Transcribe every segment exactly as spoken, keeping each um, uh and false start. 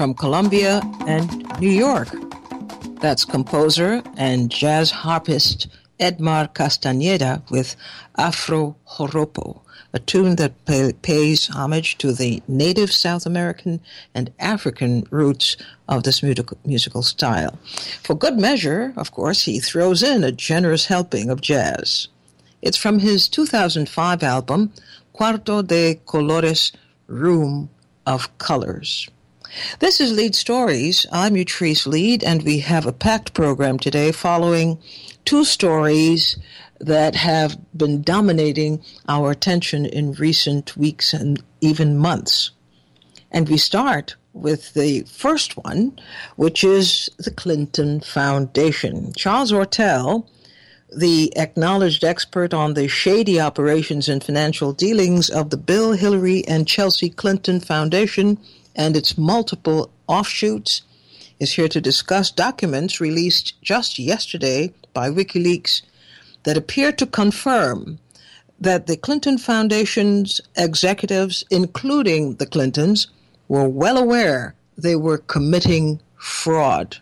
from Colombia and New York. That's composer and jazz harpist Edmar Castañeda with Afro Joropo, a tune that pay, pays homage to the native South American and African roots of this musical, musical style. For good measure, of course, he throws in a generous helping of jazz. It's from his two thousand five album, Cuarto de Colores, Room of Colors. This is Lead Stories. I'm Utrice Lead, and we have a packed program today following two stories that have been dominating our attention in recent weeks and even months. And we start with the first one, which is the Clinton Foundation. Charles Ortel, the acknowledged expert on the shady operations and financial dealings of the Bill, Hillary, and Chelsea Clinton Foundation and its multiple offshoots, is here to discuss documents released just yesterday by WikiLeaks that appear to confirm that the Clinton Foundation's executives, including the Clintons, were well aware they were committing fraud.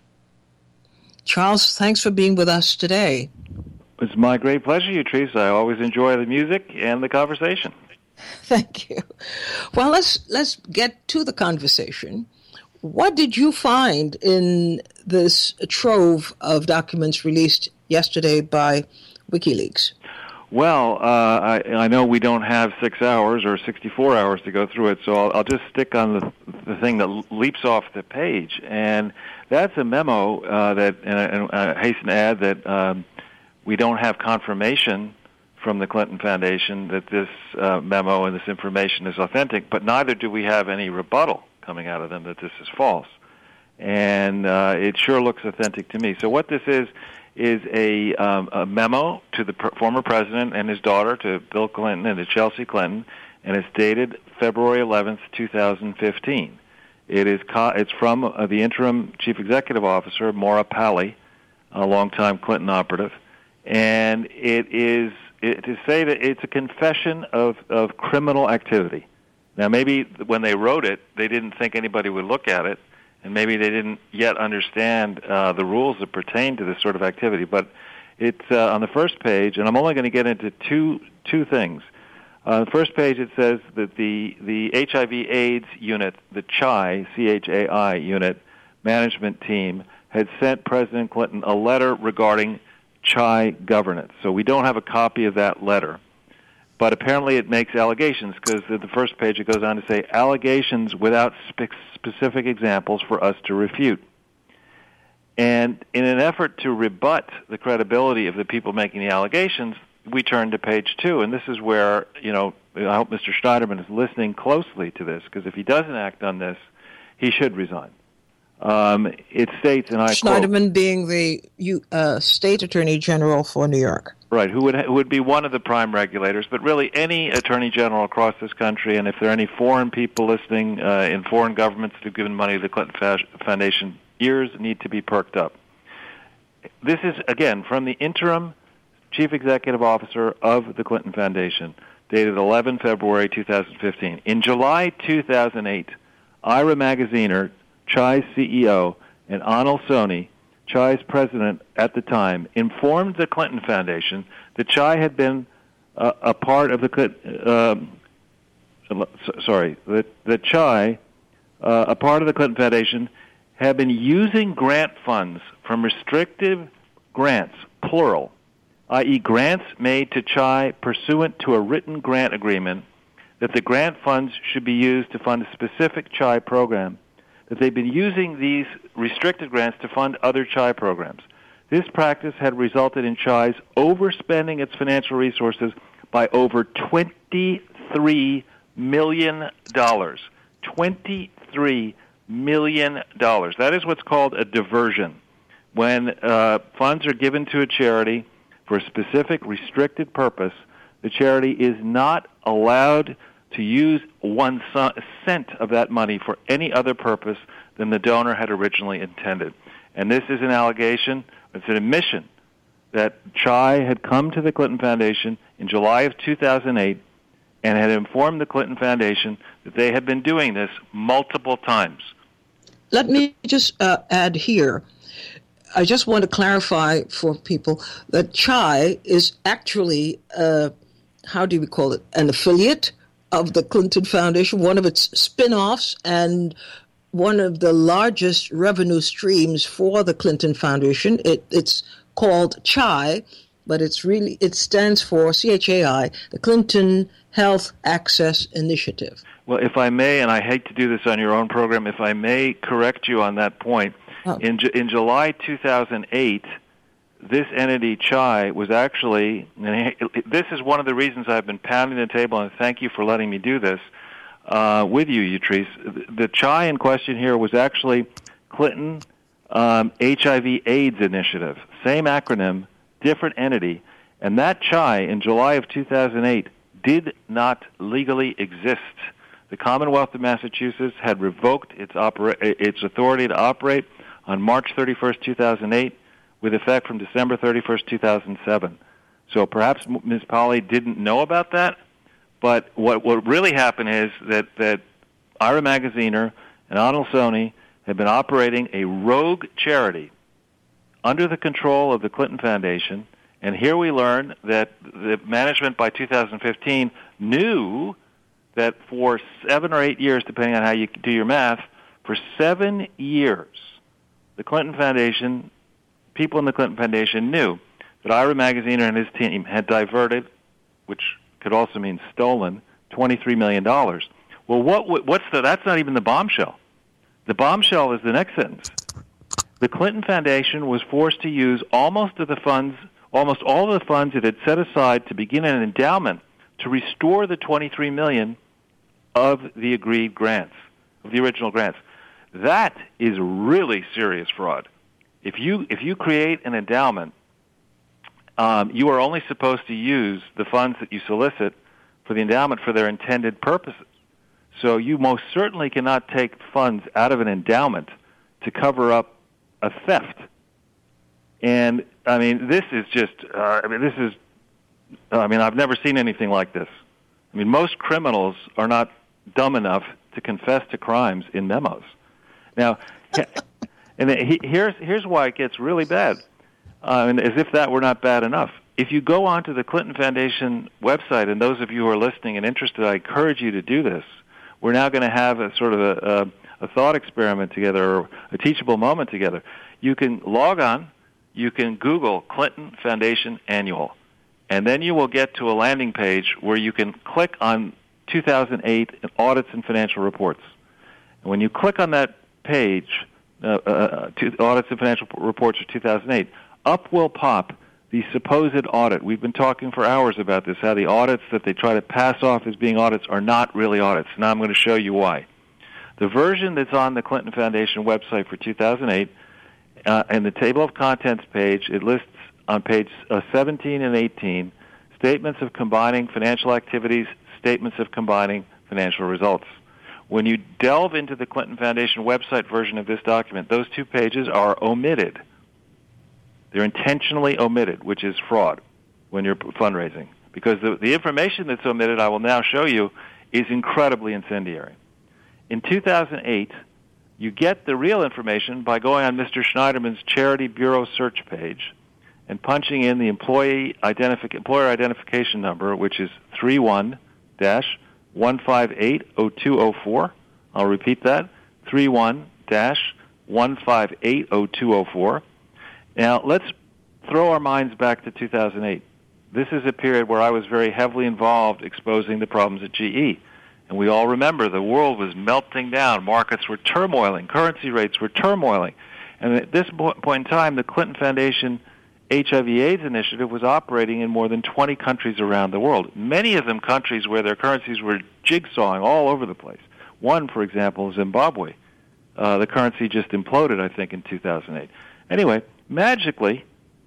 Charles, thanks for being with us today. It's my great pleasure, Utrice. I always enjoy the music and the conversation. Thank you. Well, let's let's get to the conversation. What did you find in this trove of documents released yesterday by WikiLeaks? Well, uh, I, I know we don't have six hours or sixty-four hours to go through it, so I'll, I'll just stick on the, the thing that leaps off the page. And that's a memo uh, that, and I hasten to add that um, we don't have confirmation from the Clinton Foundation that this uh, memo and this information is authentic, but neither do we have any rebuttal coming out of them that this is false. And uh, it sure looks authentic to me. So what this is, is a, um, a memo to the pr- former president and his daughter, to Bill Clinton and to Chelsea Clinton, and it's dated February eleventh, twenty fifteen. It is co- it's from uh, the interim chief executive officer, Maura Palley, a longtime Clinton operative, and it is it, to say that it's a confession of, of criminal activity. Now, maybe when they wrote it, they didn't think anybody would look at it, and maybe they didn't yet understand uh, the rules that pertain to this sort of activity. But it's uh, on the first page, and I'm only going to get into two two things. On uh, the first page, it says that the, the H I V AIDS unit, the C H A I, C H A I unit management team, had sent President Clinton a letter regarding C H A I governance. So we don't have a copy of that letter. But apparently it makes allegations, because at the first page it goes on to say, allegations without spe- specific examples for us to refute. And in an effort to rebut the credibility of the people making the allegations, we turn to page two. And this is where, you know, I hope Mister Schneiderman is listening closely to this, because if he doesn't act on this, he should resign. Um, it states, and I Schneiderman quote, being the uh, State Attorney General for New York. Right, who would who would be one of the prime regulators, but really any attorney general across this country, and if there are any foreign people listening uh, in foreign governments that have given money to the Clinton Foundation, ears need to be perked up. This is, again, from the interim chief executive officer of the Clinton Foundation, dated eleventh of February twenty fifteen. In July two thousand eight, Ira Magaziner, C H A I's C E O, and Anil Soni, C H A I's president at the time, informed the Clinton Foundation that C H A I had been uh, a part of the uh, sorry that that C H A I, uh, a part of the Clinton Foundation, had been using grant funds from restrictive grants, plural, that is, grants made to C H A I pursuant to a written grant agreement, that the grant funds should be used to fund a specific C H A I program, that they've been using these restricted grants to fund other C H A I programs. This practice had resulted in C H A I's overspending its financial resources by over twenty-three million dollars. twenty-three million dollars. That is what's called a diversion. When uh, funds are given to a charity for a specific restricted purpose, the charity is not allowed to use one cent of that money for any other purpose than the donor had originally intended. And this is an allegation, it's an admission, that C H A I had come to the Clinton Foundation in July of two thousand eight and had informed the Clinton Foundation that they had been doing this multiple times. let me just uh, add here. I just want to clarify for people that Chai is actually, uh, how do we call it, an affiliate of the Clinton Foundation, one of its spin-offs, and one of the largest revenue streams for the Clinton Foundation. It, it's called Chai, but it's really it stands for C H A I, the Clinton Health Access Initiative. Well, if I may, and I hate to do this on your own program, if I may correct you on that point, oh. in in July two thousand eight, this entity, Chai, was actually, and this is one of the reasons I've been pounding the table, and thank you for letting me do this uh, with you, Utrice. The Chai in question here was actually Clinton um, H I V AIDS Initiative. Same acronym, different entity. And that Chai, in July of two thousand eight, did not legally exist. The Commonwealth of Massachusetts had revoked its, opera- its authority to operate on March thirty-first, two thousand eight, with effect from December thirty-first, two thousand seven. So perhaps Miz Polly didn't know about that, but what what really happened is that, that Ira Magaziner and Arnold Sony had been operating a rogue charity under the control of the Clinton Foundation, and here we learn that the management by two thousand fifteen knew that for seven or eight years, depending on how you do your math, for seven years, the Clinton Foundation, people in the Clinton Foundation knew that Ira Magaziner and his team had diverted, which could also mean stolen, twenty-three million dollars. Well, what what's the, that's not even the bombshell. The bombshell is the next sentence. The Clinton Foundation was forced to use almost of the funds, almost all of the funds it had set aside to begin an endowment to restore the twenty-three million dollars of the agreed grants, of the original grants. That is really serious fraud. If you if you create an endowment, um, you are only supposed to use the funds that you solicit for the endowment for their intended purposes. So you most certainly cannot take funds out of an endowment to cover up a theft. And, I mean, this is just, uh, I mean, this is, I mean, I've never seen anything like this. I mean, most criminals are not dumb enough to confess to crimes in memos. Now, and he, here's here's why it gets really bad, uh, and as if that were not bad enough. If you go onto the Clinton Foundation website, and those of you who are listening and interested, I encourage you to do this. We're now going to have a sort of a, a, a thought experiment together, or a teachable moment together. You can log on, you can Google Clinton Foundation Annual, and then you will get to a landing page where you can click on two thousand eight audits and financial reports. And when you click on that page, uh, uh, to audits and financial reports for two thousand eight, up will pop the supposed audit. We've been talking for hours about this, how the audits that they try to pass off as being audits are not really audits. Now I'm going to show you why. The version that's on the Clinton Foundation website for two thousand eight, uh, in the table of contents page, it lists on page uh, seventeen and eighteen statements of combining financial activities, statements of combining financial results. When you delve into the Clinton Foundation website version of this document, those two pages are omitted. They're intentionally omitted, which is fraud when you're fundraising. Because the, the information that's omitted, I will now show you, is incredibly incendiary. In two thousand eight, you get the real information by going on Mister Schneiderman's Charity Bureau search page and punching in the employee identifi- employer identification number, which is three one dash one five eight zero two zero four. I'll repeat that, three one dash one five eight zero two zero four. Now, let's throw our minds back to two thousand eight. This is a period where I was very heavily involved exposing the problems at G E. And we all remember the world was melting down. Markets were turmoiling. Currency rates were turmoiling. And at this point in time, the Clinton Foundation H I V AIDS initiative was operating in more than twenty countries around the world, many of them countries where their currencies were jigsawing all over the place. One, for example, Zimbabwe. Uh, the currency just imploded, I think, in two thousand eight. Anyway, magically,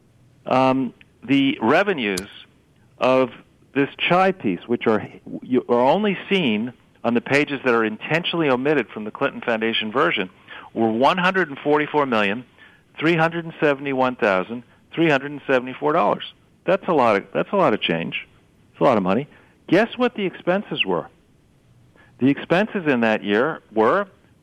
um, the revenues of this Chai piece, which are, are only seen on the pages that are intentionally omitted from the Clinton Foundation version, were one hundred forty-four million three hundred seventy-one thousand three hundred seventy-four dollars. That's a lot of that's a lot of change. It's a lot of money. Guess what the expenses were? The expenses in that year were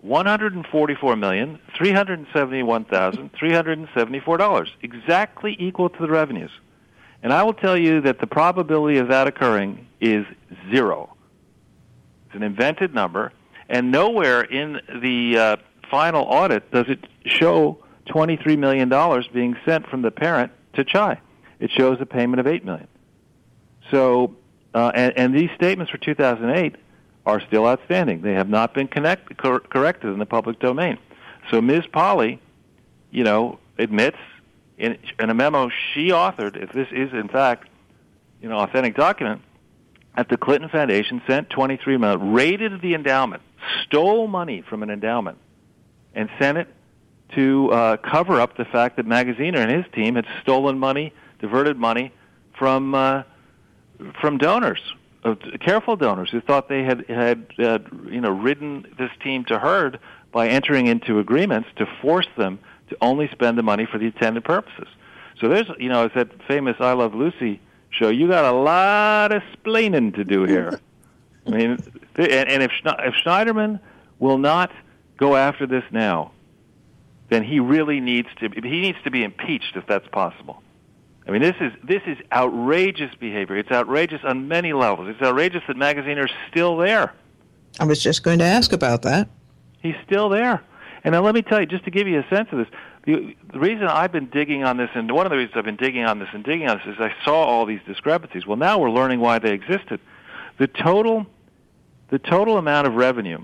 one hundred forty-four million, three hundred seventy-one thousand, three hundred seventy-four dollars, exactly equal to the revenues. And I will tell you that the probability of that occurring is zero. It's an invented number, and nowhere in the uh, final audit does it show twenty-three million dollars being sent from the parent to Chai. It shows a payment of eight million dollars. So, uh, and, and these statements for two thousand eight are still outstanding. They have not been connect, cor- corrected in the public domain. So Miz Polly, you know, admits in, in a memo she authored, if this is in fact, you know, authentic document, that the Clinton Foundation sent twenty-three million dollars, raided the endowment, stole money from an endowment, and sent it to uh, cover up the fact that Magaziner and his team had stolen money, diverted money from uh, from donors, uh, careful donors who thought they had had uh, you know ridden this team to herd by entering into agreements to force them to only spend the money for the intended purposes. So there's, you know, it's that famous I Love Lucy show. You got a lot of splaining to do here. I mean, and, and if if Schneiderman will not go after this now, then he really needs to he needs to be impeached if that's possible. I mean, this is this is outrageous behavior. It's outrageous on many levels. It's outrageous that Magaziner is still there. I was just going to ask about that. He's still there. And now let me tell you, just to give you a sense of this, the, the reason I've been digging on this, and one of the reasons I've been digging on this and digging on this is I saw all these discrepancies. Well, now we're learning why they existed. The total, the total amount of revenue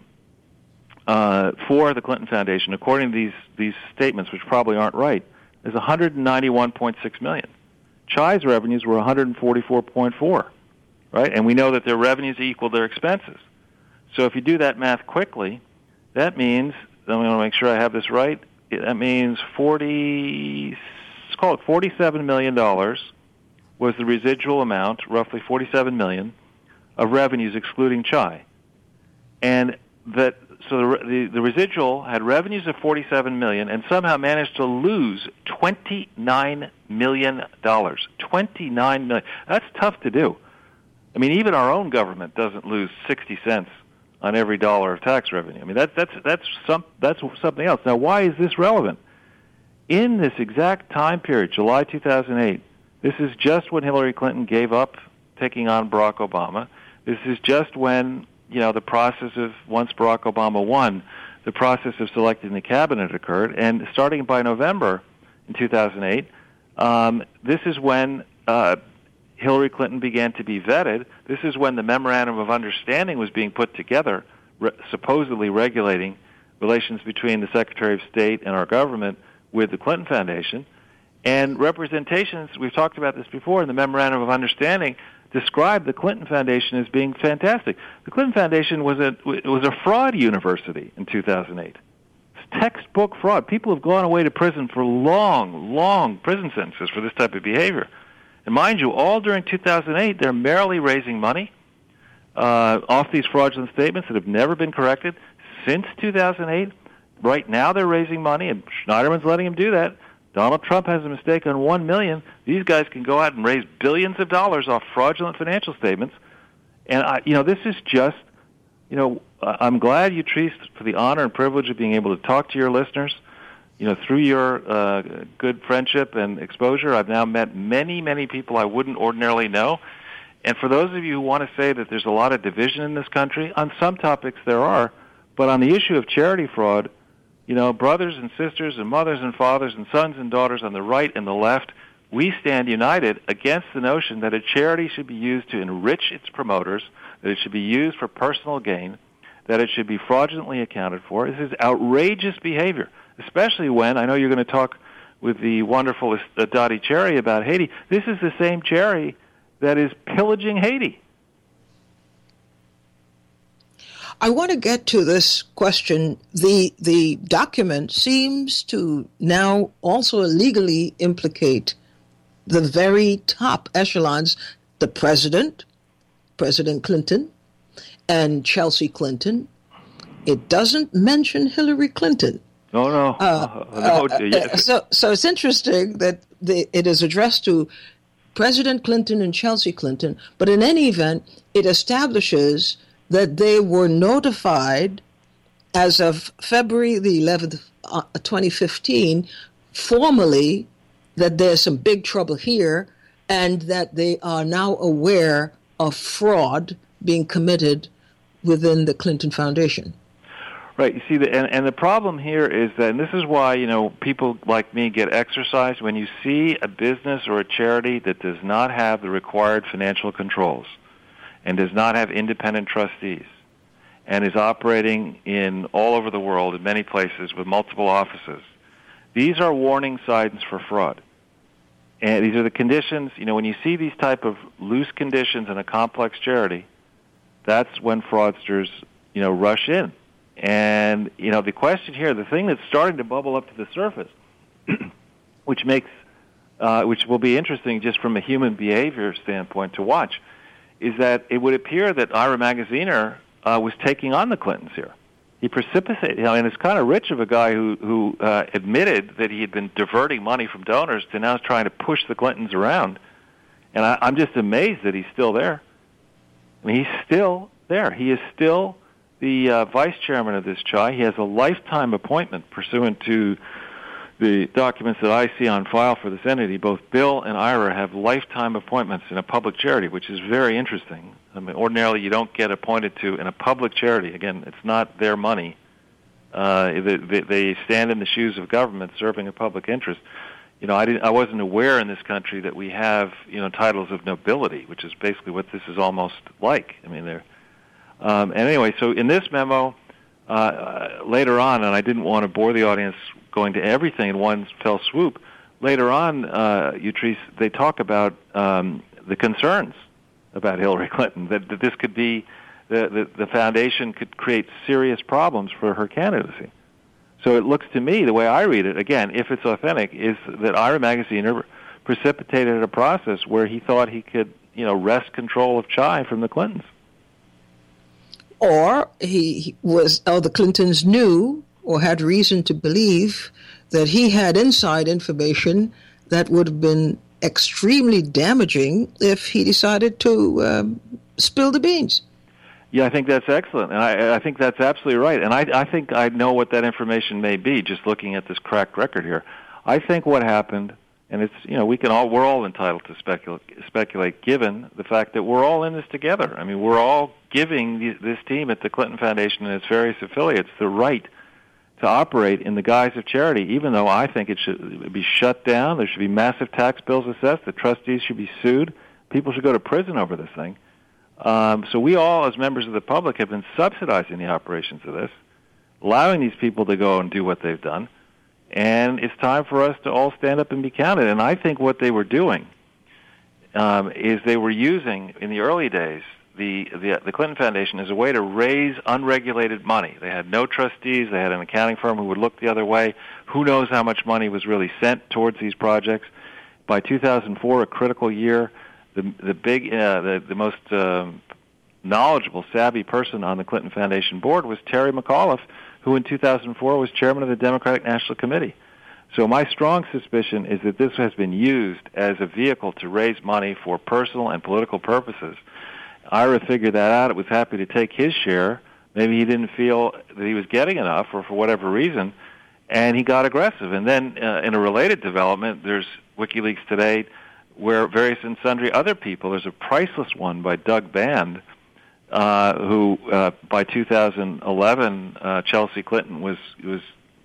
uh, for the Clinton Foundation, according to these these statements, which probably aren't right, is one hundred ninety-one point six million dollars. Chai's revenues were one hundred forty-four point four, right? And we know that their revenues equal their expenses. So if you do that math quickly, that means, I want to make sure I have this right, that means forty, let's call it forty-seven million dollars was the residual amount, roughly forty-seven million dollars, of revenues excluding Chai. And that, so the, the, the residual had revenues of forty-seven million dollars and somehow managed to lose twenty-nine million dollars. twenty-nine million dollars. That's tough to do. I mean, even our own government doesn't lose sixty cents on every dollar of tax revenue. I mean, that, that's that's some that's something else. Now, why is this relevant? In this exact time period, July two thousand eight, this is just when Hillary Clinton gave up taking on Barack Obama. This is just when, you know, the process of, once Barack Obama won, the process of selecting the cabinet occurred. And starting by November in two thousand eight, um, this is when uh, Hillary Clinton began to be vetted. This is when the Memorandum of Understanding was being put together, re- supposedly regulating relations between the Secretary of State and our government with the Clinton Foundation. And representations, we've talked about this before, in the Memorandum of Understanding described the Clinton Foundation as being fantastic. The Clinton Foundation was a was a fraud university in two thousand eight. It's textbook fraud. People have gone away to prison for long, long prison sentences for this type of behavior. And mind you, all during two thousand eight, they're merely raising money uh, off these fraudulent statements that have never been corrected since two thousand eight. Right now they're raising money, and Schneiderman's letting them do that. Donald Trump has a mistake on one million dollars. These guys can go out and raise billions of dollars off fraudulent financial statements. And, I, you know, this is just, you know, I'm glad you, Treese, for the honor and privilege of being able to talk to your listeners. You know, through your uh, good friendship and exposure, I've now met many, many people I wouldn't ordinarily know. And for those of you who want to say that there's a lot of division in this country, on some topics there are, but on the issue of charity fraud, you know, brothers and sisters and mothers and fathers and sons and daughters on the right and the left, we stand united against the notion that a charity should be used to enrich its promoters, that it should be used for personal gain, that it should be fraudulently accounted for. This is outrageous behavior, especially when, I know you're going to talk with the wonderful Dottie Cherry about Haiti. This is the same Cherry that is pillaging Haiti. I want to get to this question. The the document seems to now also legally implicate the very top echelons, the president, President Clinton, and Chelsea Clinton. It doesn't mention Hillary Clinton. No, no. Uh, uh, no uh, yes. So, so it's interesting that the, it is addressed to President Clinton and Chelsea Clinton, but in any event, it establishes that they were notified as of February the eleventh, uh, twenty fifteen, formally that there's some big trouble here and that they are now aware of fraud being committed within the Clinton Foundation. Right. You see, the, and, and the problem here is that, and this is why, you know, people like me get exercised when you see a business or a charity that does not have the required financial controls and does not have independent trustees and is operating in all over the world in many places with multiple offices. These are warning signs for fraud. And these are the conditions, you know, when you see these type of loose conditions in a complex charity, that's when fraudsters, you know, rush in. And, you know, the question here, the thing that's starting to bubble up to the surface, which makes, uh, which will be interesting just from a human behavior standpoint to watch, is that it would appear that Ira Magaziner uh, was taking on the Clintons here. He precipitated, you know, and it's kind of rich of a guy who, who uh, admitted that he had been diverting money from donors to now trying to push the Clintons around. And I, I'm just amazed that he's still there. I mean, he's still there. He is still the uh, vice chairman of this C H I. He has a lifetime appointment pursuant to the documents that I see on file for this entity. Both Bill and Ira have lifetime appointments in a public charity, which is very interesting. I mean, ordinarily you don't get appointed to in a public charity. Again, it's not their money. Uh, they, they stand in the shoes of government serving a public interest. You know, I didn't, I wasn't aware in this country that we have, you know, titles of nobility, which is basically what this is almost like. I mean, they're Um, and anyway, so in this memo, uh, uh, later on, and I didn't want to bore the audience going to everything in one fell swoop, later on, uh, Utrice, they talk about um, the concerns about Hillary Clinton, that, that this could be, the, the, the foundation could create serious problems for her candidacy. So it looks to me, the way I read it, again, if it's authentic, is that Ira Magaziner precipitated a process where he thought he could, you know, wrest control of C H I from the Clintons. Or he was, or the Clintons knew or had reason to believe that he had inside information that would have been extremely damaging if he decided to um, spill the beans. Yeah, I think that's excellent, and I, I think that's absolutely right. And I, I think I know what that information may be, just looking at this cracked record here. I think what happened, and it's, you know, we can all, we're all entitled to speculate, speculate given the fact that we're all in this together. I mean, we're all giving the, this team at the Clinton Foundation and its various affiliates the right to operate in the guise of charity, even though I think it should be shut down. There should be massive tax bills assessed. The trustees should be sued. People should go to prison over this thing. Um, so we all, as members of the public, have been subsidizing the operations of this, allowing these people to go and do what they've done. And it's time for us to all stand up and be counted. And I think what they were doing um, is they were using, in the early days, the, the the Clinton Foundation as a way to raise unregulated money. They had no trustees. They had an accounting firm who would look the other way. Who knows how much money was really sent towards these projects? By two thousand four, a critical year, the the big, uh, the, the most um, knowledgeable, savvy person on the Clinton Foundation board was Terry McAuliffe, who in two thousand four was chairman of the Democratic National Committee. So my strong suspicion is that this has been used as a vehicle to raise money for personal and political purposes. Ira figured that out. It was happy to take his share. Maybe he didn't feel that he was getting enough, or for whatever reason, and he got aggressive. And then uh, in a related development, there's WikiLeaks Today, where various and sundry other people, there's a priceless one by Doug Band, uh, who uh, by two thousand eleven, uh, Chelsea Clinton was was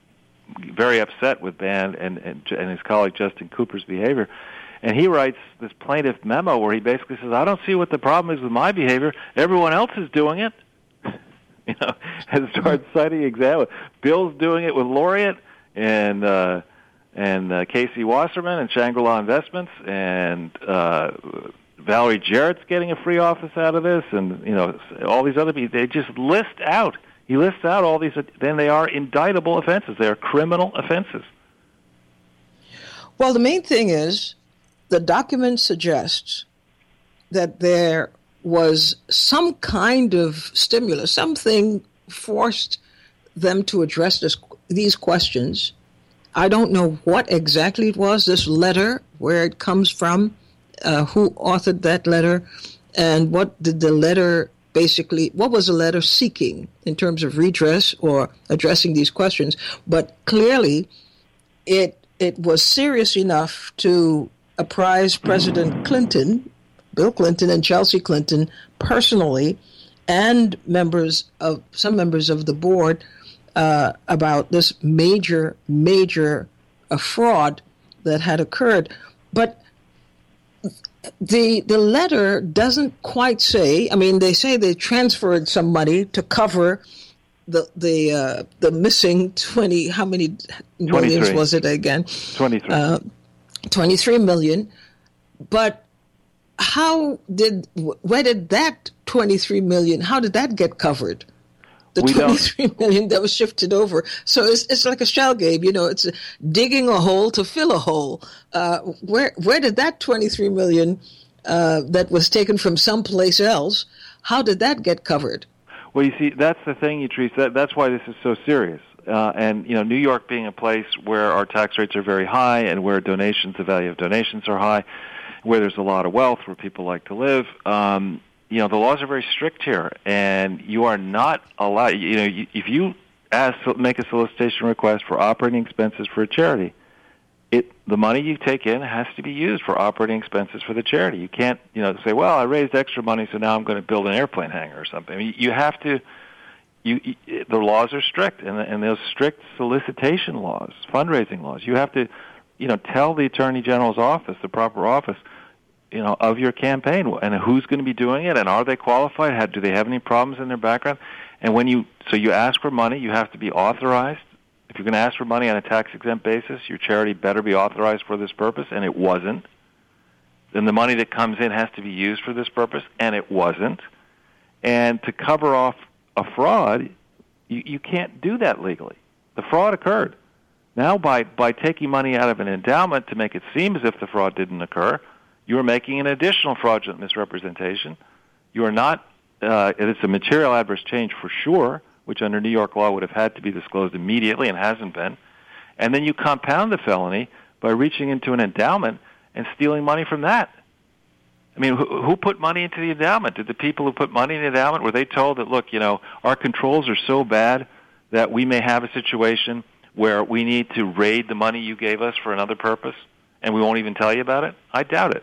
very upset with Band and, and, and his colleague Justin Cooper's behavior. And he writes this plaintiff memo where he basically says, I don't see what the problem is with my behavior. Everyone else is doing it. You know, and starts citing examples. Bill's doing it with Laureate and uh, and uh, Casey Wasserman and Shangri-La Investments, and uh, Valerie Jarrett's getting a free office out of this, and you know all these other people. They just list out. He lists out all these. Then they are indictable offenses. They are criminal offenses. Well, the main thing is, the document suggests that there was some kind of stimulus, something forced them to address this, these questions. I don't know what exactly it was, this letter, where it comes from, uh, who authored that letter, and what did the letter basically, what was the letter seeking in terms of redress or addressing these questions? But clearly, it it was serious enough to apprise President Clinton, Bill Clinton, and Chelsea Clinton personally, and members of some members of the board uh, about this major, major uh, fraud that had occurred. But the the letter doesn't quite say. I mean, they say they transferred some money to cover the the uh, the missing twenty. How many millions was it again? Twenty-three. Uh, Twenty-three million. But how did where did that twenty-three million? How did that get covered? The we twenty-three million that was shifted over. So it's it's like a shell game, you know. It's digging a hole to fill a hole. Uh, where where did that twenty-three million uh, that was taken from someplace else? How did that get covered? Well, you see, that's the thing, Utrice. That, that's why this is so serious. Uh, and you know, New York being a place where our tax rates are very high, and where donations, the value of donations are high, where there's a lot of wealth, where people like to live. Um, You know, the laws are very strict here, and you are not allowed, you know, if you ask, make a solicitation request for operating expenses for a charity, it the money you take in has to be used for operating expenses for the charity. You can't, you know, say, well, I raised extra money, so now I'm going to build an airplane hangar or something. I mean, you have to, you, you the laws are strict, and, and those strict solicitation laws, fundraising laws, you have to, you know, tell the Attorney General's office, the proper office, you know, of your campaign, and who's going to be doing it, and are they qualified? How, do they have any problems in their background? And when you, so you ask for money, you have to be authorized. If you're going to ask for money on a tax-exempt basis, your charity better be authorized for this purpose, and it wasn't. Then the money that comes in has to be used for this purpose, and it wasn't. And to cover off a fraud, you, you can't do that legally. The fraud occurred. Now, by, by taking money out of an endowment to make it seem as if the fraud didn't occur, you are making an additional fraudulent misrepresentation. You are not, uh, it's a material adverse change for sure, which under New York law would have had to be disclosed immediately and hasn't been. And then you compound the felony by reaching into an endowment and stealing money from that. I mean, who, who put money into the endowment? Did the people who put money in the endowment, were they told that, look, you know, our controls are so bad that we may have a situation where we need to raid the money you gave us for another purpose, and we won't even tell you about it? I doubt it.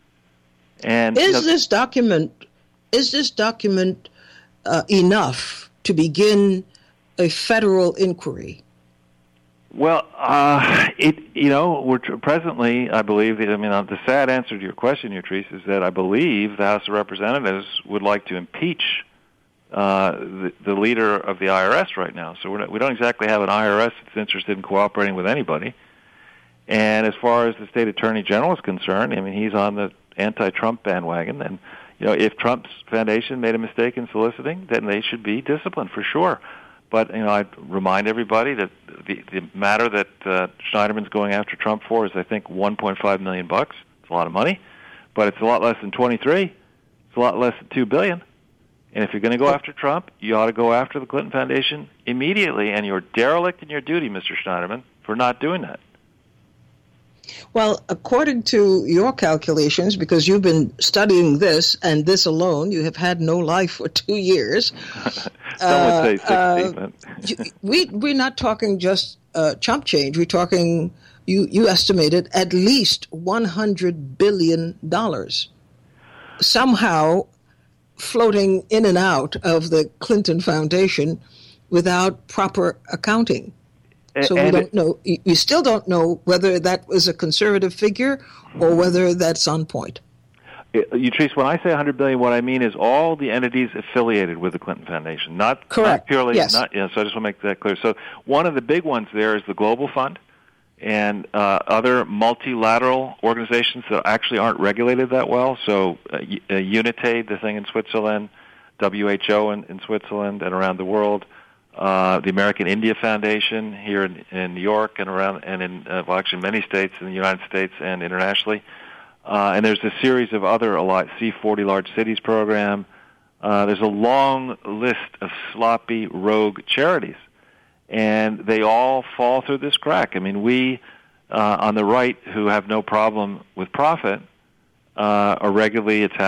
And is you know, this document is this document uh, enough to begin a federal inquiry? Well, uh, it you know we're t- presently, I believe. That, I mean, uh, the sad answer to your question, Utrice, is that I believe the House of Representatives would like to impeach uh, the, the leader of the I R S right now. So we're not, we don't exactly have an I R S that's interested in cooperating with anybody. And as far as the state attorney general is concerned, I mean, he's on the anti-Trump bandwagon, and you know, if Trump's foundation made a mistake in soliciting, then they should be disciplined for sure. But you know, I remind everybody that the, the matter that uh, Schneiderman's going after Trump for is, I think, one point five million bucks. It's a lot of money, but it's a lot less than twenty-three. It's a lot less than two billion. And if you're going to go after Trump, you ought to go after the Clinton Foundation immediately. And you're derelict in your duty, Mister Schneiderman, for not doing that. Well, according to your calculations, because you've been studying this and this alone, you have had no life for two years. Some uh, would say sixty. Uh, but. you, we, we're not talking just uh, chump change. We're talking, you, you estimated, at least one hundred billion dollars somehow floating in and out of the Clinton Foundation without proper accounting. So we don't know. You still don't know whether that was a conservative figure or whether that's on point. Utrice, when I say one hundred billion dollars, what I mean is all the entities affiliated with the Clinton Foundation, not, Correct. not purely. Yes. Not, yeah, so I just want to make that clear. So one of the big ones there is the Global Fund and uh, other multilateral organizations that actually aren't regulated that well. So uh, uh, UNITAID, the thing in Switzerland, W H O in, in Switzerland and around the world. Uh, the American India Foundation here in, in New York and around, and in uh, well, actually many states in the United States and internationally. Uh, and there's a series of other C forty Large Cities program. Uh, there's a long list of sloppy, rogue charities, and they all fall through this crack. I mean, we uh, on the right, who have no problem with profit, uh, are regularly attacked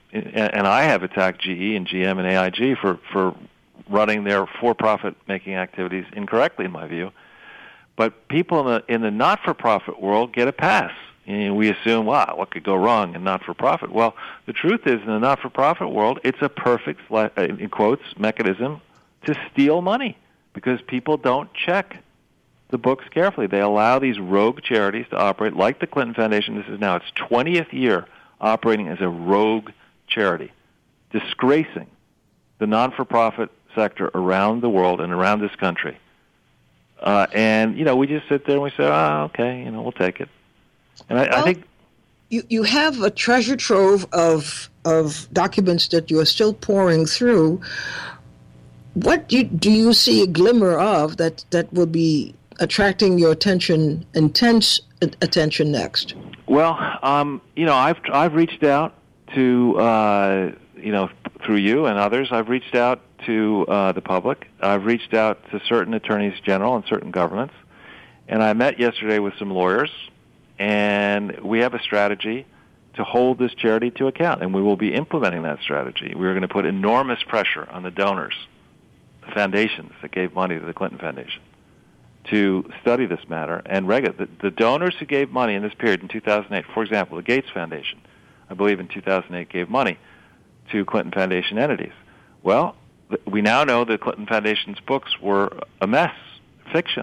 and I have attacked G E and G M and A I G for, for running their for-profit making activities incorrectly, in my view. But people in the in the not-for-profit world get a pass. And we assume, wow, what could go wrong in not-for-profit? Well, the truth is, in the not-for-profit world, it's a perfect, in quotes, mechanism to steal money because people don't check the books carefully. They allow these rogue charities to operate like the Clinton Foundation. This is now its twentieth year operating as a rogue charity, disgracing the non-for-profit sector around the world and around this country. Uh, and, you know, we just sit there and we say, oh, okay, you know, we'll take it. And I, well, I think... You, you have a treasure trove of of documents that you are still pouring through. What do you, do you see a glimmer of that, that will be attracting your attention, intense attention next? Well, um, you know, I've I've reached out to, uh, you know, through you and others, I've reached out to uh, the public. I've reached out to certain attorneys general and certain governments. And I met yesterday with some lawyers, and we have a strategy to hold this charity to account, and we will be implementing that strategy. We're going to put enormous pressure on the donors, the foundations that gave money to the Clinton Foundation, to study this matter and regulate. The, the donors who gave money in this period in two thousand eight, for example, the Gates Foundation, I believe in two thousand eight gave money to Clinton Foundation entities. Well, we now know the Clinton Foundation's books were a mess, fiction.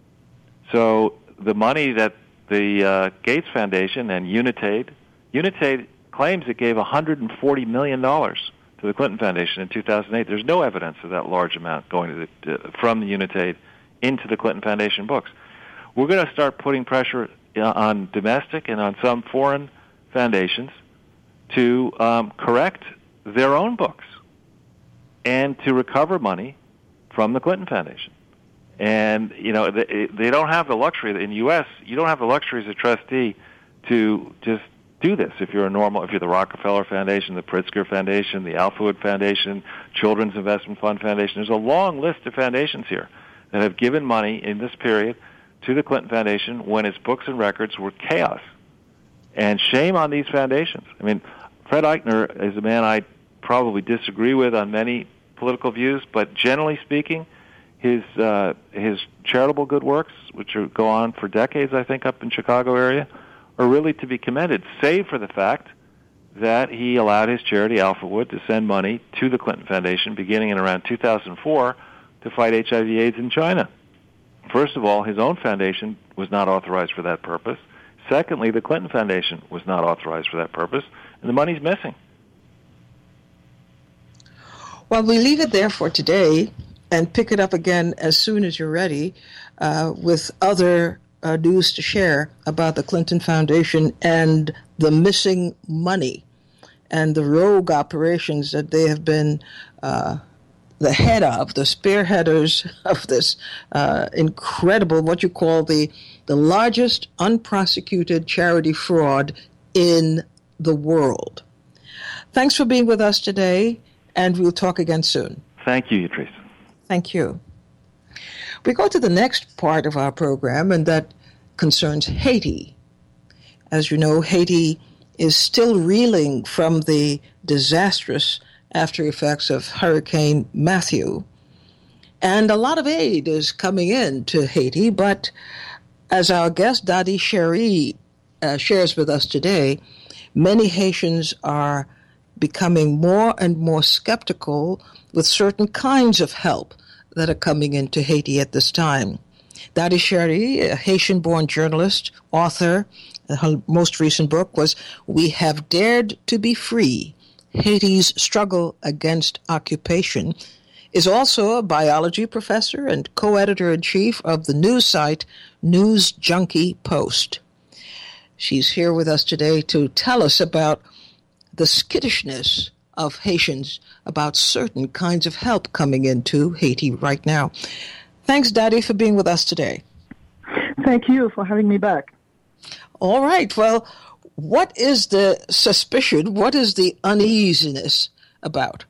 So the money that the uh, Gates Foundation and Unitaid, Unitaid claims it gave one hundred forty million dollars to the Clinton Foundation in two thousand eight. There's no evidence of that large amount going to the, to, from the Unitaid into the Clinton Foundation books. We're going to start putting pressure on domestic and on some foreign foundations to um, correct their own books and to recover money from the Clinton Foundation. And, you know, they, they don't have the luxury. In the U S, you don't have the luxury as a trustee to just do this. If you're a normal, if you're the Rockefeller Foundation, the Pritzker Foundation, the Alphawood Foundation, Children's Investment Fund Foundation, there's a long list of foundations here that have given money in this period to the Clinton Foundation when its books and records were chaos. And shame on these foundations. I mean, Fred Eichner is a man I probably disagree with on many political views, but generally speaking, his uh, his charitable good works, which are, go on for decades, I think, up in Chicago area, are really to be commended, save for the fact that he allowed his charity, Alphawood, to send money to the Clinton Foundation beginning in around two thousand four to fight H I V AIDS in China. First of all, his own foundation was not authorized for that purpose. Secondly, the Clinton Foundation was not authorized for that purpose, and the money's missing. Well, we leave it there for today and pick it up again as soon as you're ready uh, with other uh, news to share about the Clinton Foundation and the missing money and the rogue operations that they have been uh, the head of, the spearheaders of this uh, incredible, what you call the, the largest unprosecuted charity fraud in the world. Thanks for being with us today, and we'll talk again soon. Thank you, Teresa. Thank you. We go to the next part of our program, and that concerns Haiti. As you know, Haiti is still reeling from the disastrous after effects of Hurricane Matthew. And a lot of aid is coming in to Haiti, but as our guest Dadi Sherry uh, shares with us today, many Haitians are becoming more and more skeptical with certain kinds of help that are coming into Haiti at this time. Dadi Sherry, a Haitian-born journalist, author, her most recent book was We Have Dared to Be Free, Haiti's Struggle Against Occupation, is also a biology professor and co-editor-in-chief of the news site News Junkie Post. She's here with us today to tell us about the skittishness of Haitians about certain kinds of help coming into Haiti right now. Thanks, Dadi, for being with us today. Thank you for having me back. All right. Well, what is the suspicion? What is the uneasiness about?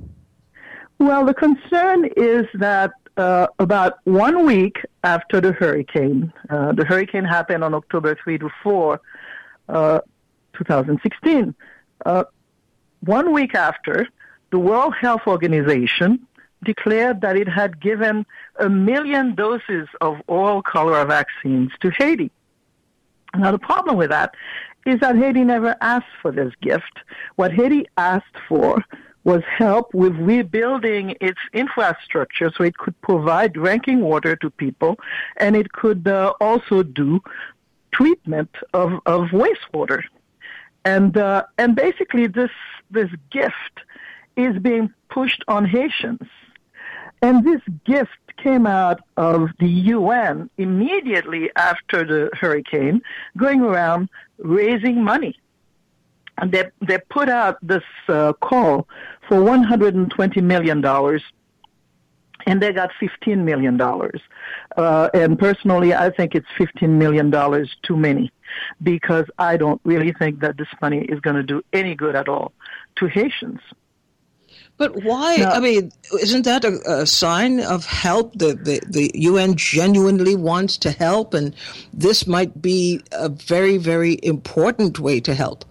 Well, the concern is that uh, about one week after the hurricane, uh, the hurricane happened on October third to fourth, uh, twenty sixteen, uh, one week after, the World Health Organization declared that it had given a million doses of oral cholera vaccines to Haiti. Now, the problem with that is that Haiti never asked for this gift. What Haiti asked for was help with rebuilding its infrastructure so it could provide drinking water to people, and it could uh, also do treatment of, of wastewater. And uh, and basically this this gift is being pushed on Haitians. And this gift came out of the U N immediately after the hurricane, going around raising money. And they, they put out this uh, call for one hundred twenty million dollars, and they got fifteen million dollars. Uh, and personally, I think it's fifteen million dollars too many, because I don't really think that this money is going to do any good at all to Haitians. But why? No. I mean, isn't that a, a sign of help? The, the the U N genuinely wants to help, and this might be a very, very important way to help.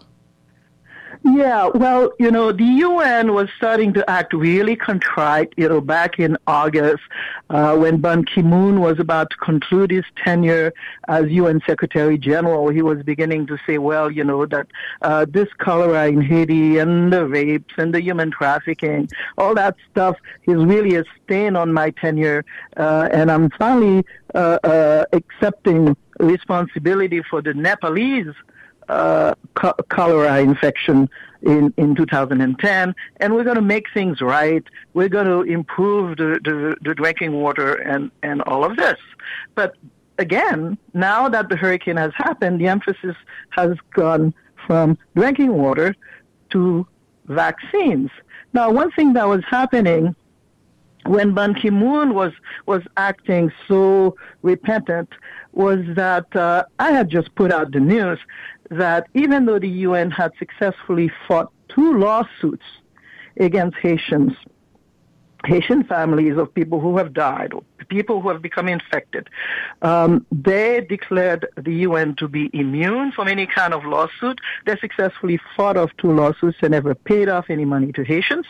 Yeah, well, you know, the U N was starting to act really contrite, you know, back in August uh, when Ban Ki-moon was about to conclude his tenure as U N Secretary General. He was beginning to say, well, you know, that uh, this cholera in Haiti and the rapes and the human trafficking, all that stuff is really a stain on my tenure, uh, and I'm finally uh, uh, accepting responsibility for the Nepalese Uh, cho- cholera infection in, in two thousand ten, and we're going to make things right. We're going to improve the, the, the drinking water and, and all of this. But again, now that the hurricane has happened, the emphasis has gone from drinking water to vaccines. Now, one thing that was happening when Ban Ki-moon was, was acting so repentant was that uh, I had just put out the news that even though the U N had successfully fought two lawsuits against Haitians, Haitian families of people who have died, or people who have become infected, um, they declared the U N to be immune from any kind of lawsuit. They successfully fought off two lawsuits and never paid off any money to Haitians.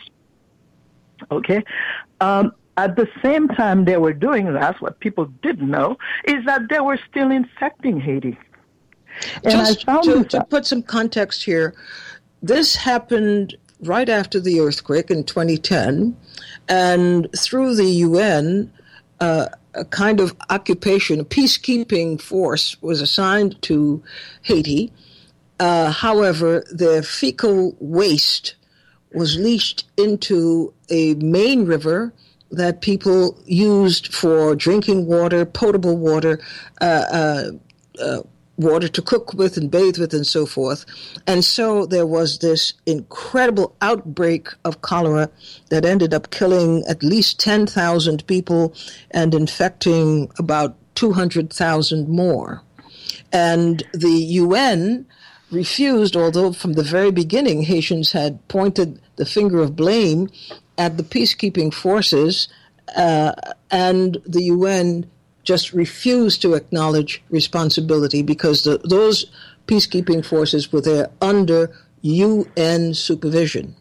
Okay. Um, at the same time they were doing that, what people didn't know is that they were still infecting Haiti. And Just I found to, this to out. put some context here, this happened right after the earthquake in twenty ten, and through the U N, uh, a kind of occupation, a peacekeeping force was assigned to Haiti. Uh, however, the fecal waste was leached into a main river that people used for drinking water, potable water, uh, uh, uh, water to cook with and bathe with and so forth. And so there was this incredible outbreak of cholera that ended up killing at least ten thousand people and infecting about two hundred thousand more. And the U N refused, although from the very beginning Haitians had pointed the finger of blame at the peacekeeping forces, uh, and the U N just refused to acknowledge responsibility because the, those peacekeeping forces were there under U N supervision.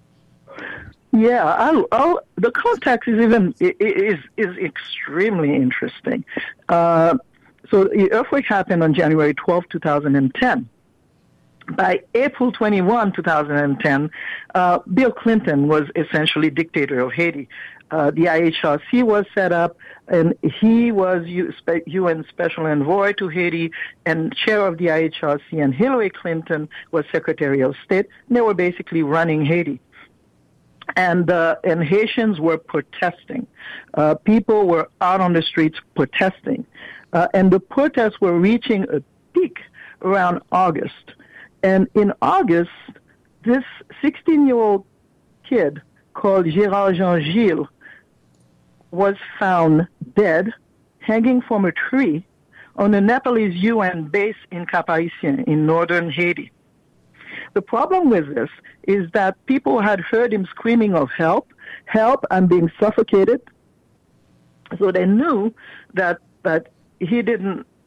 Yeah, I'll, I'll, the context is even is is extremely interesting. Uh, so the earthquake happened on January twelfth, two thousand ten. By April twenty-first, two thousand ten, uh, Bill Clinton was essentially dictator of Haiti. Uh, the I H R C was set up, and he was U N Special Envoy to Haiti and chair of the I H R C, and Hillary Clinton was Secretary of State. And they were basically running Haiti. And uh, and Haitians were protesting. Uh, people were out on the streets protesting. Uh, and the protests were reaching a peak around August. And in August, this sixteen-year-old kid called Gérard Jean Gilles was found dead, hanging from a tree on a Nepalese U N base in Cap-Haïtien in northern Haiti. The problem with this is that people had heard him screaming of help, help, I'm being suffocated. So they knew that, that he didn't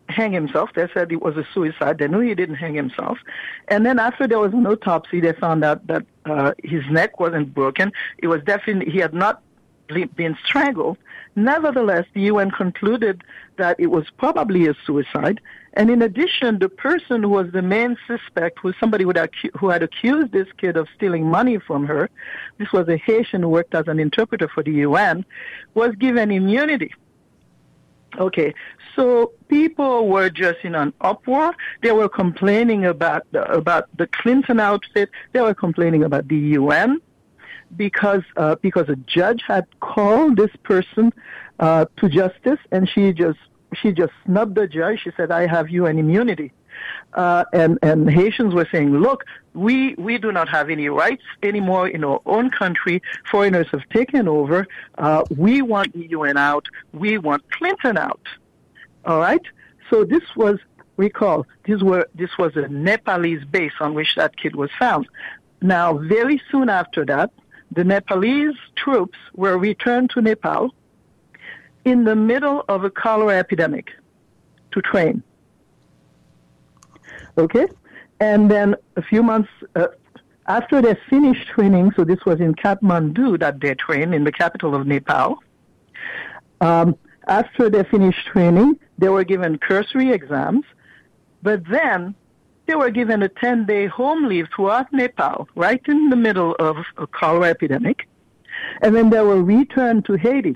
hang himself. They said it was a suicide. They knew he didn't hang himself. And then after there was an autopsy, they found out that uh, his neck wasn't broken. It was definitely, he had not been strangled. Nevertheless, the U N concluded that it was probably a suicide. And in addition, the person who was the main suspect was somebody who had, who had accused this kid of stealing money from her. This was a Haitian who worked as an interpreter for the U N, was given immunity. Okay, so people were just in an uproar. They were complaining about the, about the Clinton outfit. They were complaining about the U N because uh, because a judge had called this person uh, to justice, and she just she just snubbed the judge. She said, "I have U N immunity." Uh, and, and Haitians were saying, look, we, we do not have any rights anymore in our own country. Foreigners have taken over. Uh, we want the U N out. We want Clinton out. All right? So this was, recall, this, were, this was a Nepalese base on which that kid was found. Now, very soon after that, the Nepalese troops were returned to Nepal in the middle of a cholera epidemic to train. Okay? And then a few months uh, after they finished training, so this was in Kathmandu that they trained, in the capital of Nepal. Um, after they finished training, they were given cursory exams, but then they were given a ten-day home leave throughout Nepal, right in the middle of a cholera epidemic, and then they were returned to Haiti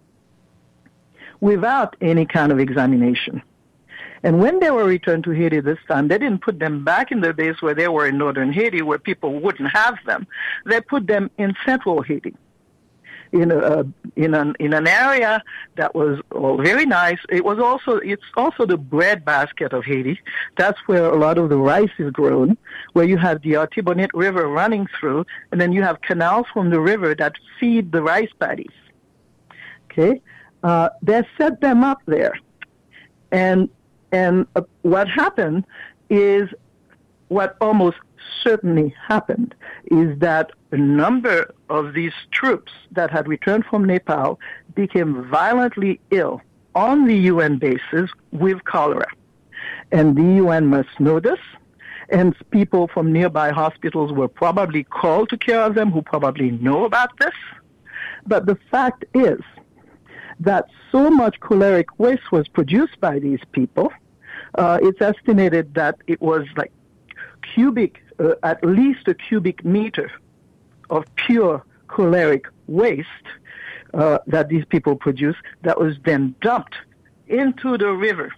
without any kind of examination. And when they were returned to Haiti this time, they didn't put them back in the base where they were in northern Haiti, where people wouldn't have them. They put them in central Haiti, in a uh, in an in an area that was oh, very nice. It was also it's also the breadbasket of Haiti. That's where a lot of the rice is grown, where you have the Artibonite River running through, and then you have canals from the river that feed the rice paddies. Okay, uh, they set them up there, and. And uh, what happened is, what almost certainly happened, is that a number of these troops that had returned from Nepal became violently ill on the U N bases with cholera. And the U N must know this, and people from nearby hospitals were probably called to care of them, who probably know about this. But the fact is that so much choleric waste was produced by these people. Uh, it's estimated that it was like cubic, uh, at least a cubic meter of pure choleric waste uh, that these people produced that was then dumped into the river.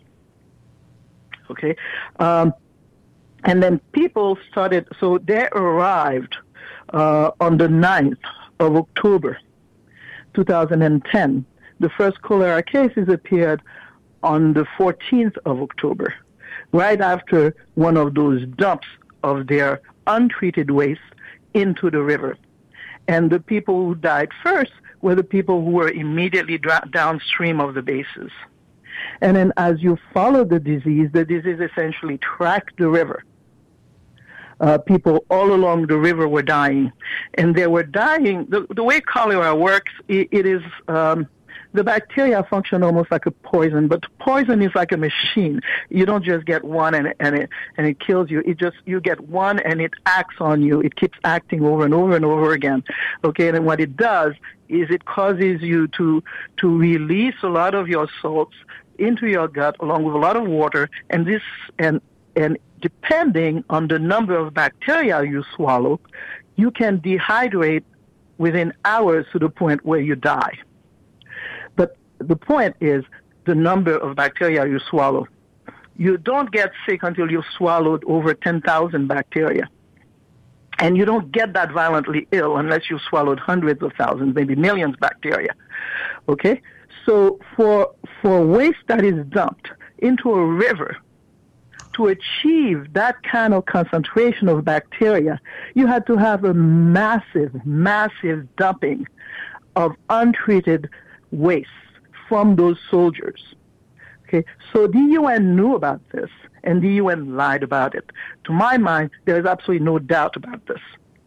Okay? Um, and then people started, so they arrived uh, on the ninth of October, two thousand ten. The first cholera cases appeared on the fourteenth of October, right after one of those dumps of their untreated waste into the river. And the people who died first were the people who were immediately dra- downstream of the bases. And then as you follow the disease, the disease essentially tracked the river. Uh, people all along the river were dying. And they were dying. The, the way cholera works, it, it is... Um, The bacteria function almost like a poison, but poison is like a machine. You don't just get one and, and it and it kills you. It just you get one and it acts on you. It keeps acting over and over and over again. Okay, and what it does is it causes you to to release a lot of your salts into your gut along with a lot of water, and this and and depending on the number of bacteria you swallow, you can dehydrate within hours to the point where you die. But the point is the number of bacteria you swallow. You don't get sick until you've swallowed over ten thousand bacteria. And you don't get that violently ill unless you've swallowed hundreds of thousands, maybe millions of bacteria. Okay? So for, for waste that is dumped into a river, to achieve that kind of concentration of bacteria, you had to have a massive, massive dumping of untreated waste from those soldiers. Okay, so the U N knew about this, and the U N lied about it. To my mind, there is absolutely no doubt about this.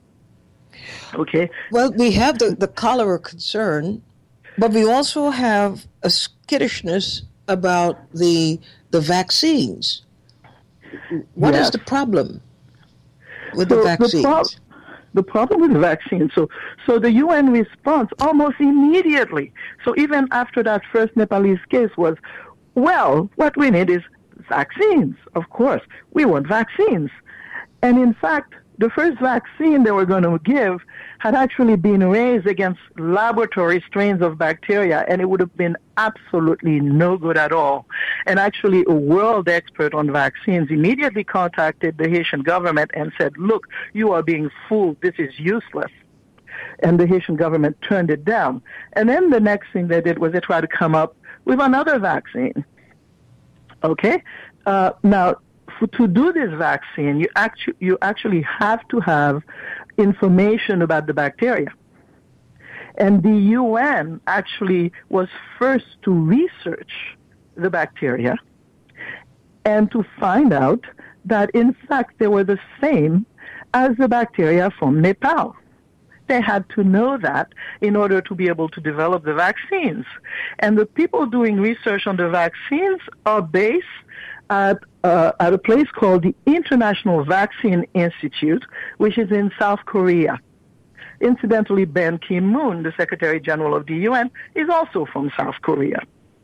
Okay? Well, we have the, the cholera concern, but we also have a skittishness about the the vaccines. What yes. is the problem with so the vaccines? The, pro- the problem with the vaccines, so, so the U N response almost immediately, so even after that first Nepalese case was, well, what we need is vaccines, of course. We want vaccines. And in fact, the first vaccine they were going to give had actually been raised against laboratory strains of bacteria, and it would have been absolutely no good at all. And actually, a world expert on vaccines immediately contacted the Haitian government and said, look, you are being fooled. This is useless. And the Haitian government turned it down. And then the next thing they did was they tried to come up with another vaccine. Okay? Uh, now, for, to do this vaccine, you actually, you actually have to have information about the bacteria. And the U N actually was first to research the bacteria and to find out that, in fact, they were the same as the bacteria from Nepal. They had to know that in order to be able to develop the vaccines. And the people doing research on the vaccines are based at, uh, at a place called the International Vaccine Institute, which is in South Korea. Incidentally, Ban Ki-moon, the Secretary General of the U N, is also from South Korea.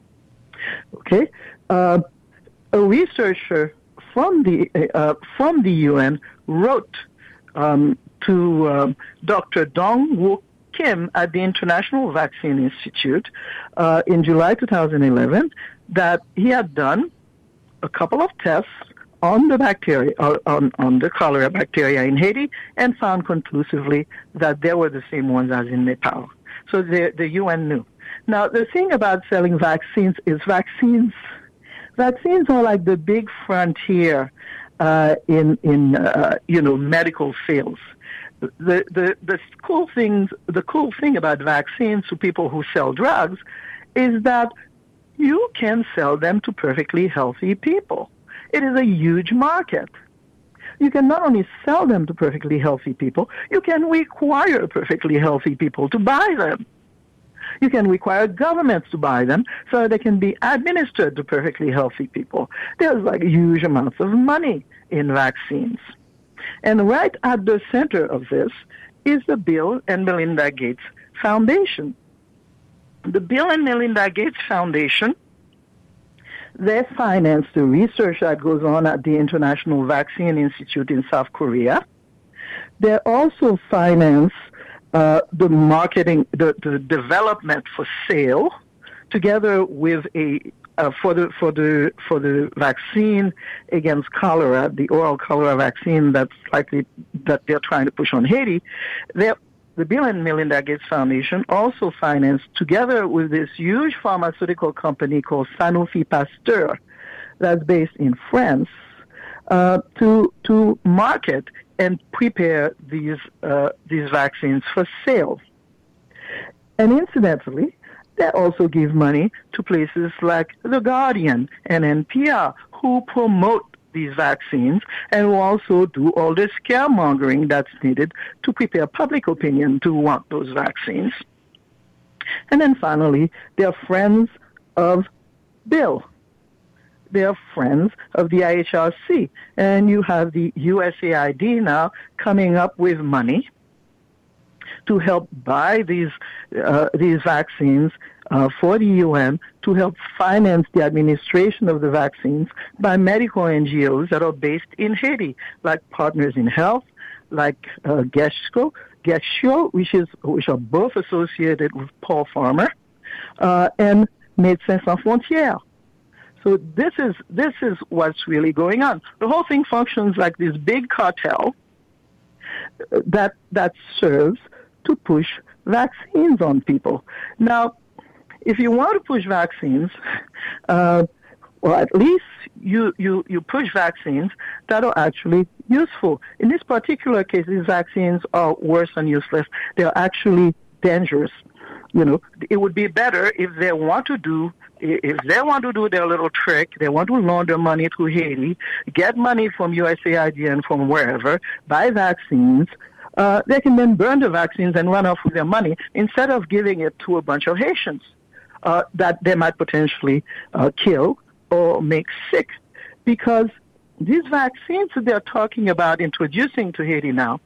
Okay? Uh, a researcher from the, uh, from the U N wrote um, to uh, Doctor Dong Wook Kim at the International Vaccine Institute uh, in July two thousand eleven that he had done a couple of tests on the bacteria, on, on the cholera bacteria in Haiti, and found conclusively that they were the same ones as in Nepal. So the, the U N knew. Now, the thing about selling vaccines is vaccines, vaccines are like the big frontier uh, in, in uh, you know, medical sales. The, the, the cool things, the cool thing about vaccines to people who sell drugs is that you can sell them to perfectly healthy people. It is a huge market. You can not only sell them to perfectly healthy people, you can require perfectly healthy people to buy them. You can require governments to buy them so they can be administered to perfectly healthy people. There's like huge amounts of money in vaccines. And right at the center of this is the Bill and Melinda Gates Foundation. The Bill and Melinda Gates Foundation, they finance the research that goes on at the International Vaccine Institute in South Korea. They also finance uh, the marketing, the, the development for sale, together with a uh, for the for the for the vaccine against cholera, the oral cholera vaccine that's likely that they're trying to push on Haiti. They The Bill and Melinda Gates Foundation also financed, together with this huge pharmaceutical company called Sanofi Pasteur, that's based in France, uh, to to market and prepare these uh, these vaccines for sale. And incidentally, they also give money to places like The Guardian and N P R, who promote these vaccines and who also do all the scaremongering that's needed to prepare public opinion to want those vaccines. And then finally, they're friends of Bill. They're friends of the I H R C. And you have the U S A I D now coming up with money to help buy these uh, these vaccines uh, for the U N, to help finance the administration of the vaccines by medical N G Os that are based in Haiti, like Partners in Health, like uh, GESCO, GESCO, which is which are both associated with Paul Farmer, uh, and Médecins Sans Frontières. So this is this is what's really going on. The whole thing functions like this big cartel that that serves to push vaccines on people. Now, if you want to push vaccines, uh, well, at least you, you, you push vaccines that are actually useful. In this particular case, these vaccines are worse than useless. They're actually dangerous. You know, it would be better if they want to do, if they want to do their little trick, they want to launder money to Haiti, get money from U S A I D and from wherever, buy vaccines. Uh, they can then burn the vaccines and run off with their money instead of giving it to a bunch of Haitians uh, that they might potentially uh, kill or make sick, because these vaccines that they're talking about introducing to Haiti now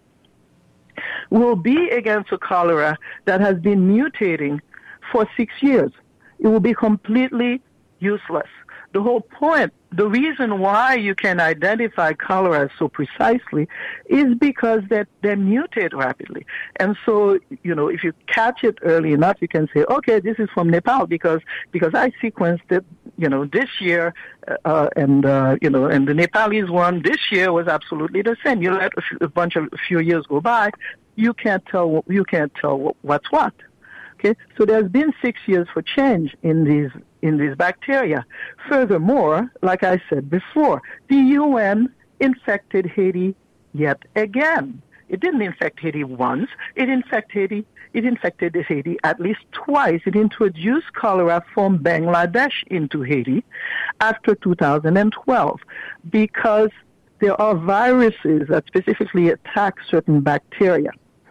will be against a cholera that has been mutating for six years. It will be completely useless. The whole point, the reason why you can identify cholera so precisely is because that they mutate rapidly. And so, you know, if you catch it early enough, you can say, okay, this is from Nepal because because I sequenced it, you know, this year, uh, and, uh, you know, and the Nepalese one this year was absolutely the same. You let a, few, a bunch of, a few years go by, you can't tell, you can't tell what's what. Okay, so there's been six years for change in these in these bacteria. Furthermore, like I said before, the U N infected Haiti yet again. It didn't infect Haiti once. It infected Haiti. It infected Haiti at least twice. It introduced cholera from Bangladesh into Haiti after two thousand twelve because there are viruses that specifically attack certain bacteria.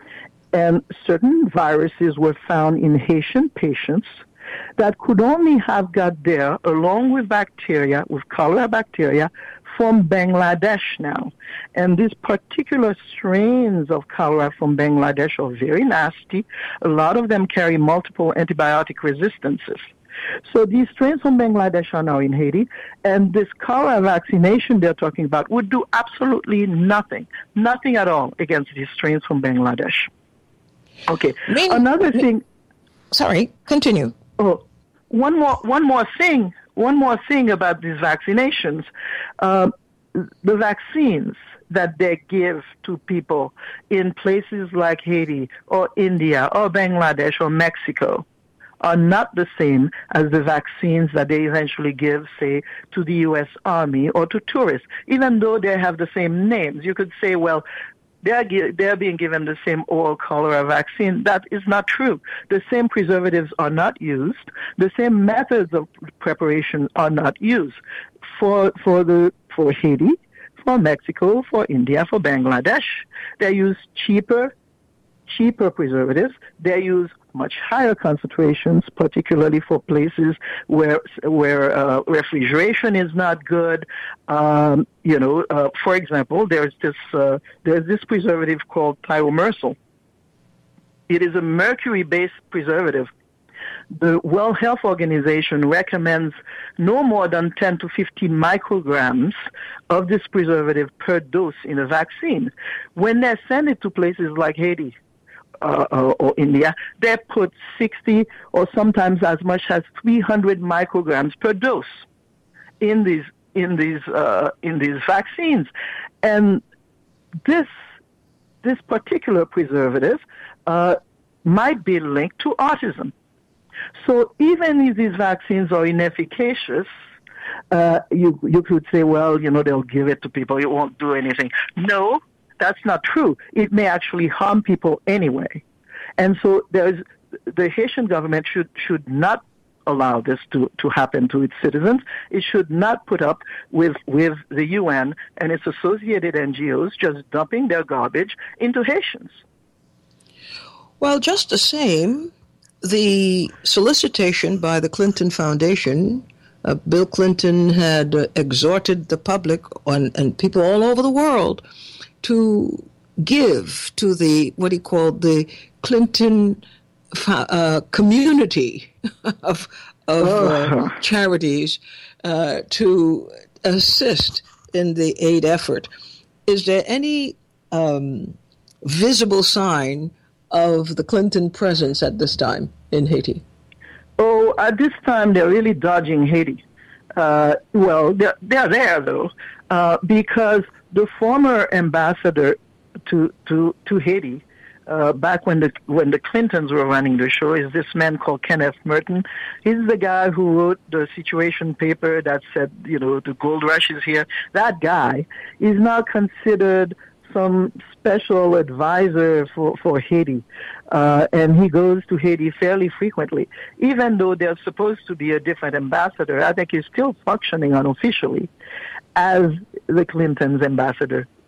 And certain viruses were found in Haitian patients that could only have got there along with bacteria, with cholera bacteria, from Bangladesh now. And these particular strains of cholera from Bangladesh are very nasty. A lot of them carry multiple antibiotic resistances. So these strains from Bangladesh are now in Haiti, and this cholera vaccination they're talking about would do absolutely nothing, nothing at all against these strains from Bangladesh. Okay. Mean, Another thing. Sorry, continue. Oh, one more, one more thing. One more thing about these vaccinations. Uh, the vaccines that they give to people in places like Haiti or India or Bangladesh or Mexico are not the same as the vaccines that they eventually give, say, to the U S Army or to tourists, even though they have the same names. You could say, well, They're, they're being given the same oral cholera vaccine. That is not true. The same preservatives are not used. The same methods of preparation are not used. For, for, the, for Haiti, for Mexico, for India, for Bangladesh, they use cheaper, cheaper preservatives. They use much higher concentrations, particularly for places where where uh, refrigeration is not good. Um, you know, uh, for example, there's this uh, there's this preservative called Thiomersal. It is a mercury-based preservative. The World Health Organization recommends no more than ten to fifteen micrograms of this preservative per dose in a vaccine. When they send it to places like Haiti, Uh, or, or India, they put sixty or sometimes as much as three hundred micrograms per dose in these in these uh, in these vaccines, and this this particular preservative uh, might be linked to autism. So even if these vaccines are inefficacious, uh, you you could say, well, you know, they'll give it to people; it won't do anything. No. That's not true. It may actually harm people anyway. And so there's, the Haitian government should, should not allow this to, to happen to its citizens. It should not put up with, with the U N and its associated N G Os just dumping their garbage into Haitians. Well, just the same, the solicitation by the Clinton Foundation, uh, Bill Clinton had uh, exhorted the public on, and people all over the world to give to the, what he called the Clinton uh, community of, of oh. uh, charities uh, to assist in the aid effort. Is there any um, visible sign of the Clinton presence at this time in Haiti? Oh, at this time, they're really dodging Haiti. Uh, well, they're, they're there, though, uh, because the former ambassador to to to Haiti, uh, back when the when the Clintons were running the show, is this man called Kenneth Merton. He's the guy who wrote the situation paper that said, you know, the gold rush is here. That guy is now considered some special advisor for for Haiti, uh, and he goes to Haiti fairly frequently. Even though there's supposed to be a different ambassador, I think he's still functioning unofficially as the Clintons' ambassador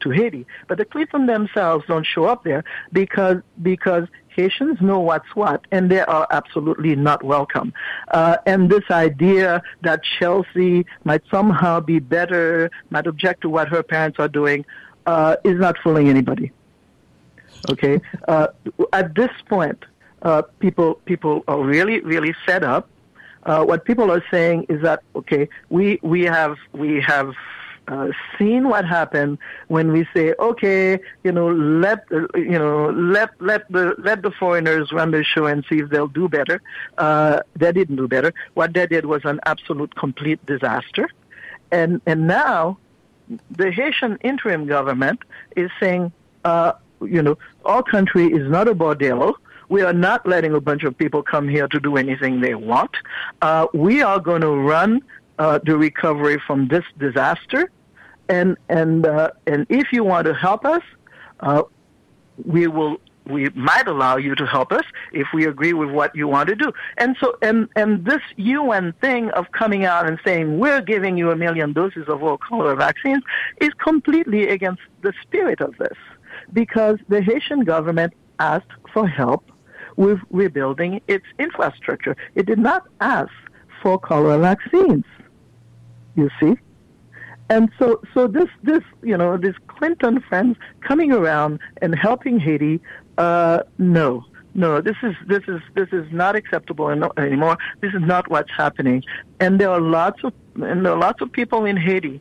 to Haiti. But the Clintons themselves don't show up there because because Haitians know what's what, and they are absolutely not welcome. Uh, and this idea that Chelsea might somehow be better, might object to what her parents are doing, uh, is not fooling anybody. Okay? Uh, at this point, uh, people people are really, really fed up. Uh, what people are saying is that, okay, we, we have, we have, Uh, seen what happened when we say, okay, you know, let uh, you know, let let the let the foreigners run the show and see if they'll do better. Uh, they didn't do better. What they did was an absolute complete disaster, and and now the Haitian interim government is saying, uh, you know, our country is not a bordello. We are not letting a bunch of people come here to do anything they want. Uh, we are going to run Uh, the recovery from this disaster, and and uh, and if you want to help us, uh, we will. We might allow you to help us if we agree with what you want to do. And so, and and this U N thing of coming out and saying we're giving you a million doses of all cholera vaccines is completely against the spirit of this, because the Haitian government asked for help with rebuilding its infrastructure. It did not ask for cholera vaccines. You see, and so so this this you know this Clinton friends coming around and helping Haiti. Uh, no, no, this is this is this is not acceptable anymore. This is not what's happening, and there are lots of and there are lots of people in Haiti,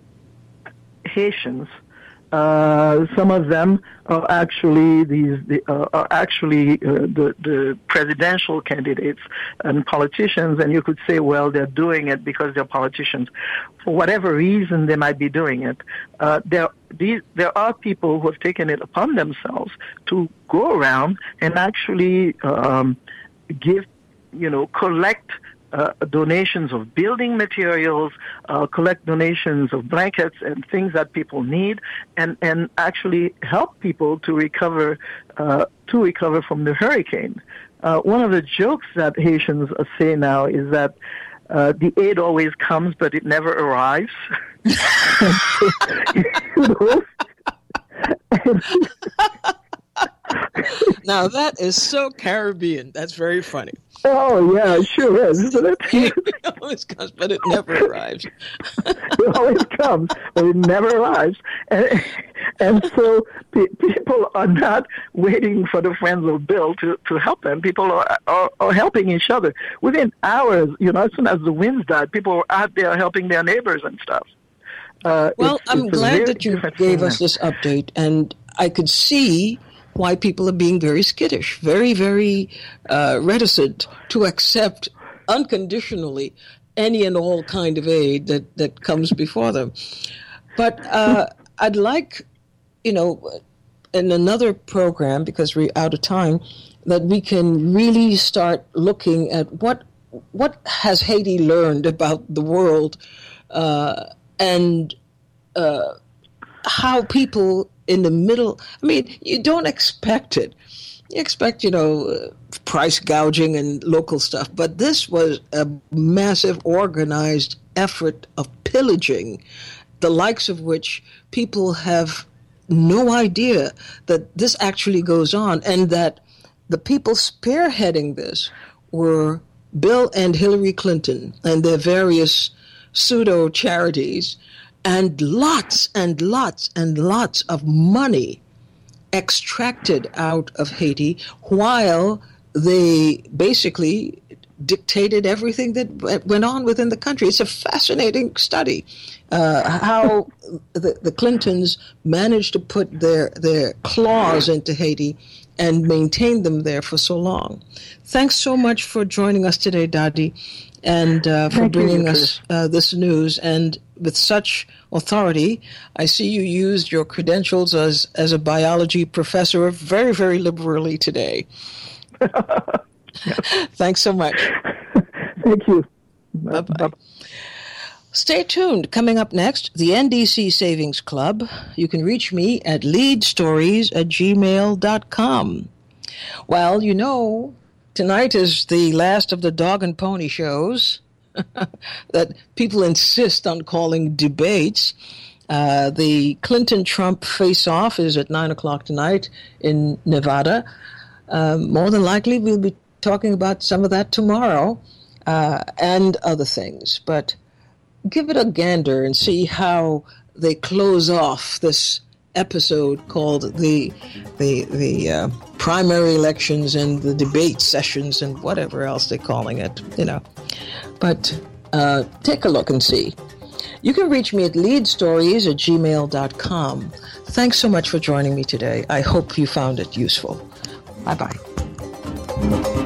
Haitians. Uh, some of them are actually these the, uh, are actually uh, the the presidential candidates and politicians, and you could say, well, they're doing it because they're politicians. For whatever reason, they might be doing it. Uh, there these there are people who have taken it upon themselves to go around and actually um, give, you know, collect. Uh, donations of building materials, uh, collect donations of blankets and things that people need, and, and actually help people to recover uh, to recover from the hurricane. Uh, one of the jokes that Haitians say now is that uh, the aid always comes, but it never arrives. You know? Now that is so Caribbean. That's very funny. Oh, yeah, it sure is, isn't it? It always comes, but it never arrives. It always comes, but it never arrives. And, and so pe- people are not waiting for the friends of Bill to, to help them. People are, are, are helping each other. Within hours, you know, as soon as the winds died, people were out there helping their neighbors and stuff. Uh, well, it's, I'm it's glad that you gave us now. this update, and I could see why people are being very skittish, very, very uh, reticent to accept unconditionally any and all kind of aid that, that comes before them. But uh, I'd like, you know, in another program, because we're out of time, that we can really start looking at what what has Haiti learned about the world uh, and uh, how people in the middle, I mean, you don't expect it. You expect, you know, uh, price gouging and local stuff, but this was a massive organized effort of pillaging, the likes of which people have no idea that this actually goes on, and that the people spearheading this were Bill and Hillary Clinton and their various pseudo charities, and lots and lots and lots of money extracted out of Haiti while they basically dictated everything that went on within the country. It's a fascinating study, uh, how the, the Clintons managed to put their, their claws into Haiti and maintain them there for so long. Thanks so much for joining us today, Dadi, and uh, for Thank bringing you, us uh, this news. And with such authority, I see you used your credentials as, as a biology professor very, very liberally today. Thanks so much. Thank you. Bye-bye. Bye-bye. Stay tuned. Coming up next, the N D C Savings Club. You can reach me at leadstories at gmail dot com. Well, you know, tonight is the last of the dog and pony shows that people insist on calling debates. Uh, the Clinton-Trump face-off is at nine o'clock tonight in Nevada. Um, more than likely, we'll be talking about some of that tomorrow uh, and other things. But give it a gander and see how they close off this episode called the the the uh, primary elections and the debate sessions and whatever else they're calling it, you know. But uh, take a look and see. You can reach me at leadstories at gmail dot com. Thanks so much for joining me today. I hope you found it useful. Bye-bye.